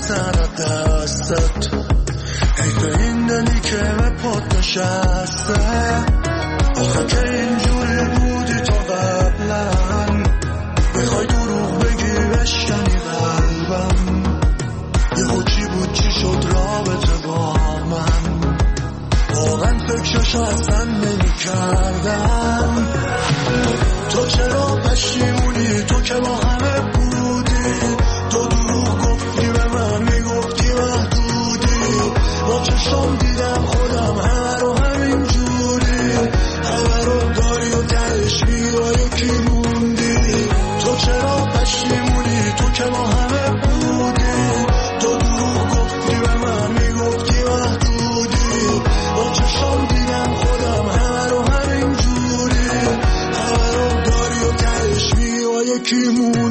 سر دستت حیف این دلی که به پات نشسته آخه که اینجوری بودی تا قبلا میخوای دروغ بگی بشکنی قلبم یهو چی بود چی شد رابطه با من واقعا فکرشو اصلا نمی کردم تو چرا پشیمونی تو که با همه بودی تو دروغ گفتی به من میگفتی محدودی با چشم دیدم خودم همه رو همین جوری همه رو داری و درش با یکی موندی تو چرا پشیمونی تو که با همه بودی تو دروغ گفتی به من میگفتی محدودی با چشم دیدم خودم همه رو همین جوری همه رو داری و درش با یکی موندی